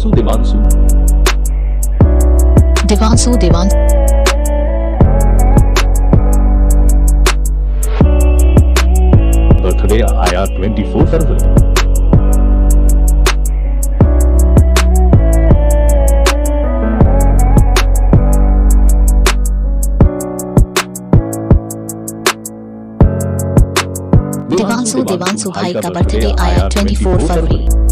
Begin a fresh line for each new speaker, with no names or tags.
देवांशु देवांशु
देवांशु देवान
बर्थडे आया 24 फरवरी।
देवांशु भाई का बर्थडे आया 24 फरवरी।